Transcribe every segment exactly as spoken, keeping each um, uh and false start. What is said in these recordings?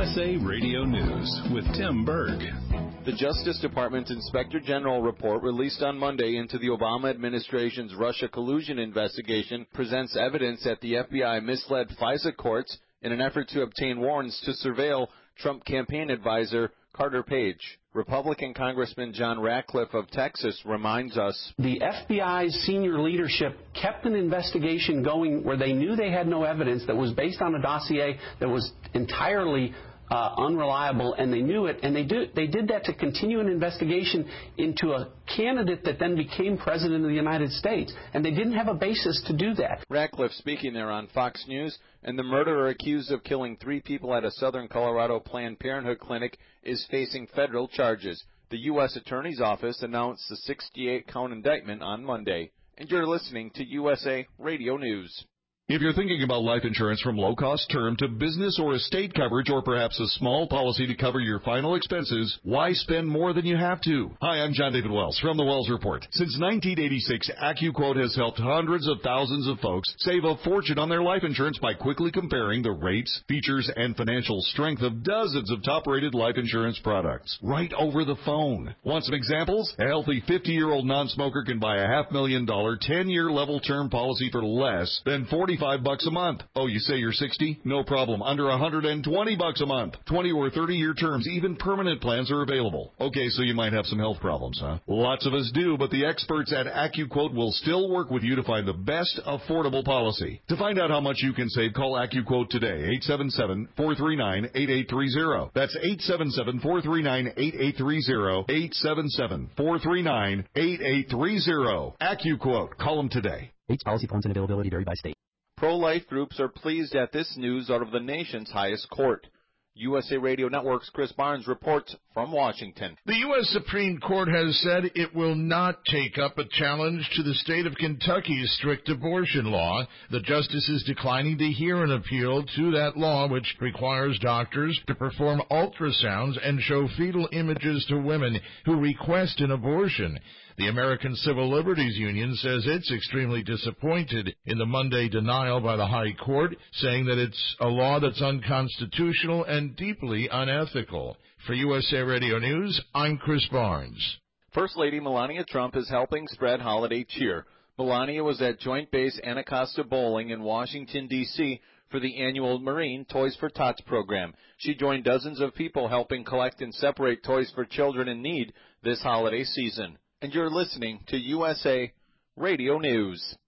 S A Radio News with Tim Berg. The Justice Department's Inspector General report released on Monday into the Obama administration's Russia collusion investigation presents evidence that the F B I misled FISA courts in an effort to obtain warrants to surveil Trump campaign advisor Carter Page. Republican Congressman John Ratcliffe of Texas reminds us, the F B I's senior leadership kept an investigation going where they knew they had no evidence that was based on a dossier that was entirely uh, unreliable, and they knew it, and they, do, they did that to continue an investigation into a candidate that then became president of the United States, and they didn't have a basis to do that. Ratcliffe speaking there on Fox News, and the murderer accused of killing three people at a Southern Colorado Planned Parenthood clinic is facing federal charges. The U S Attorney's Office announced the sixty-eight count indictment on Monday. And you're listening to U S A Radio News. If you're thinking about life insurance from low-cost term to business or estate coverage, or perhaps a small policy to cover your final expenses, why spend more than you have to? Hi, I'm John David Wells from the Wells Report. Since nineteen eighty-six, AccuQuote has helped hundreds of thousands of folks save a fortune on their life insurance by quickly comparing the rates, features, and financial strength of dozens of top-rated life insurance products right over the phone. Want some examples? A healthy fifty-year-old non-smoker can buy a half million dollar ten-year level term policy for less than forty Five bucks a month. Oh, you say you're sixty? No problem. Under one hundred twenty bucks a month. twenty or thirty year terms, even permanent plans are available. Okay, so you might have some health problems, huh? Lots of us do, but the experts at AccuQuote will still work with you to find the best affordable policy. To find out how much you can save, call AccuQuote today, eight seven seven, four three nine, eight eight three zero. That's eight seven seven, four three nine, eight eight three zero, eight seven seven, four three nine, eight eight three zero. AccuQuote. Call them today. H policy forms and availability vary by state. Pro-life groups are pleased at this news out of the nation's highest court. U S A Radio Network's Chris Barnes reports from Washington. The U S Supreme Court has said it will not take up a challenge to the state of Kentucky's strict abortion law. The justice is declining to hear an appeal to that law, which requires doctors to perform ultrasounds and show fetal images to women who request an abortion. The American Civil Liberties Union says it's extremely disappointed in the Monday denial by the High Court, saying that it's a law that's unconstitutional and deeply unethical. For U S A Radio News, I'm Chris Barnes. First Lady Melania Trump is helping spread holiday cheer. Melania was at Joint Base Anacostia Bowling in Washington, D C for the annual Marine Toys for Tots program. She joined dozens of people helping collect and separate toys for children in need this holiday season. And you're listening to U S A Radio News.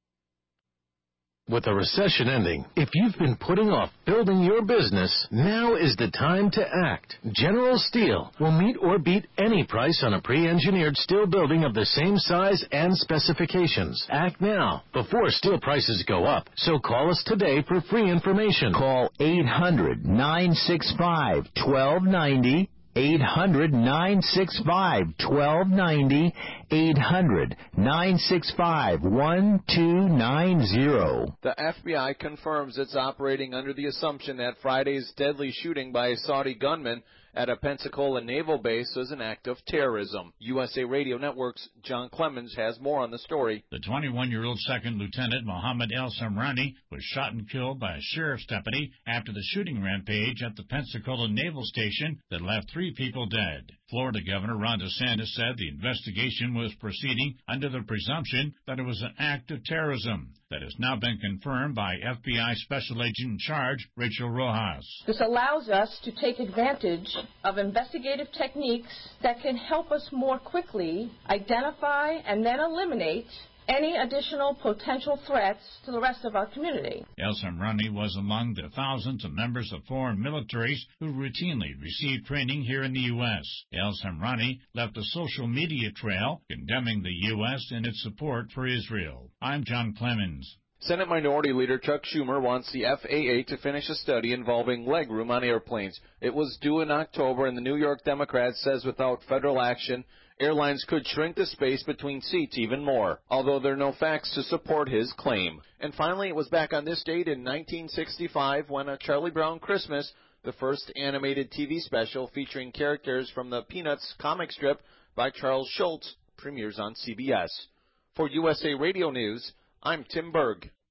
With the recession ending, if you've been putting off building your business, now is the time to act. General Steel will meet or beat any price on a pre-engineered steel building of the same size and specifications. Act now, before steel prices go up. So call us today for free information. Call eight hundred, nine six five, one two nine zero. eight hundred, nine six five, one two nine zero. eight hundred, nine six five, one two nine zero. The F B I confirms it's operating under the assumption that Friday's deadly shooting by a Saudi gunman at a Pensacola naval base was an act of terrorism. U S A Radio Network's John Clemens has more on the story. The twenty-one-year-old Second Lieutenant Mohammed El Samrani was shot and killed by a sheriff's deputy after the shooting rampage at the Pensacola Naval Station that left three people dead. Florida Governor Ron DeSantis said the investigation was proceeding under the presumption that it was an act of terrorism. That has now been confirmed by F B I Special Agent in Charge, Rachel Rojas. This allows us to take advantage of investigative techniques that can help us more quickly identify and then eliminate any additional potential threats to the rest of our community. El Samrani was among the thousands of members of foreign militaries who routinely receive training here in the U S El Samrani left a social media trail condemning the U S in its support for Israel. I'm John Clemens. Senate Minority Leader Chuck Schumer wants the F A A to finish a study involving legroom on airplanes. It was due in October, and the New York Democrat says without federal action, airlines could shrink the space between seats even more, although there are no facts to support his claim. And finally, it was back on this date in nineteen sixty-five when A Charlie Brown Christmas, the first animated T V special featuring characters from the Peanuts comic strip by Charles Schulz, premieres on C B S. For U S A Radio News, I'm Tim Berg.